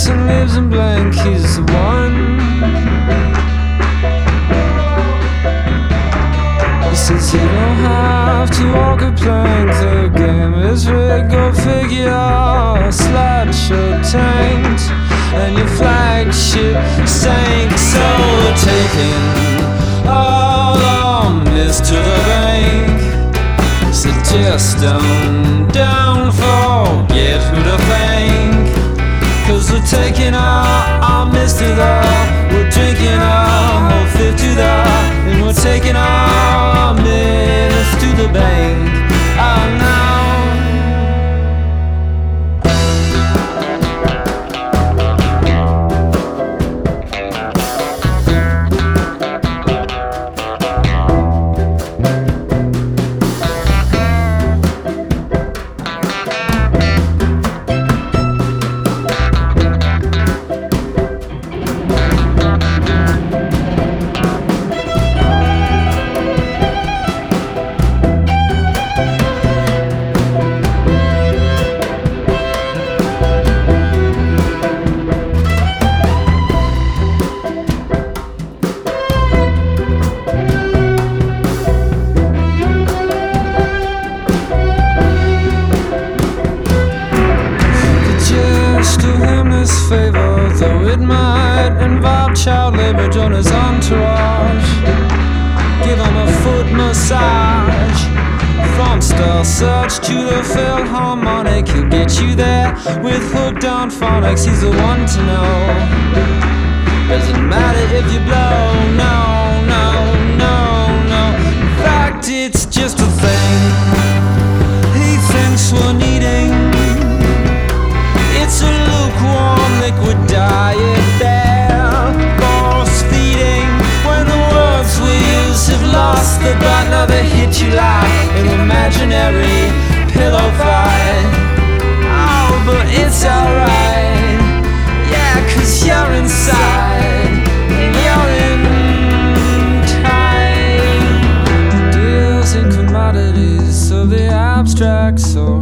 works and lives in blank, he's the one. He says you don't have to walk a plank, the game is rigged, go figure. Slideshow tanked and your flagship sank. So we're taking all on this to the bank. So just don't forget who to thank, 'cause we're taking our mist to the, we're drinking our whole fifth to the, and we're taking our mist to the bank. Oh no. Favor, though it might involve child labor, join his entourage. Give him a foot massage. From Star Search to the Philharmonic, he'll get you there with hooked on phonics. He's the one to know. Doesn't matter if you blow, no, no, no, no. In fact, it's just a thing he thinks we're needing. It's a lukewarm liquid diet there, force feeding. When the words we use have lost the bite, now they hit you like an imaginary pillow fight. Oh, but it's alright, yeah, 'cause you're inside and you're in time. Deals in commodities, so the abstract sort.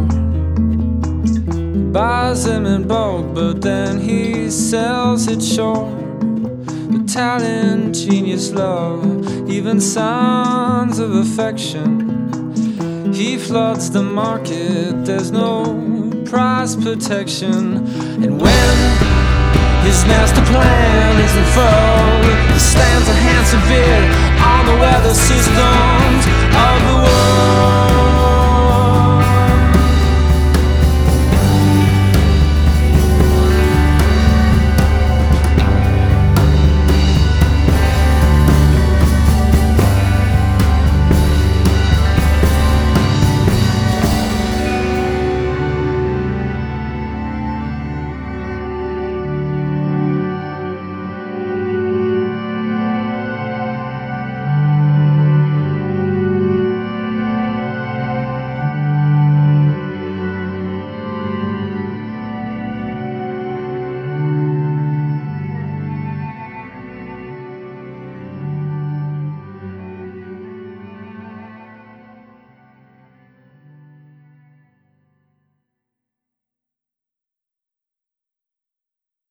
Buys them in bulk, but then he sells it short. The talent, genius, love, even signs of affection. He floods the market, there's no price protection. And when his master plan is unfurled, he stands a handsome bid on the weather systems of the world.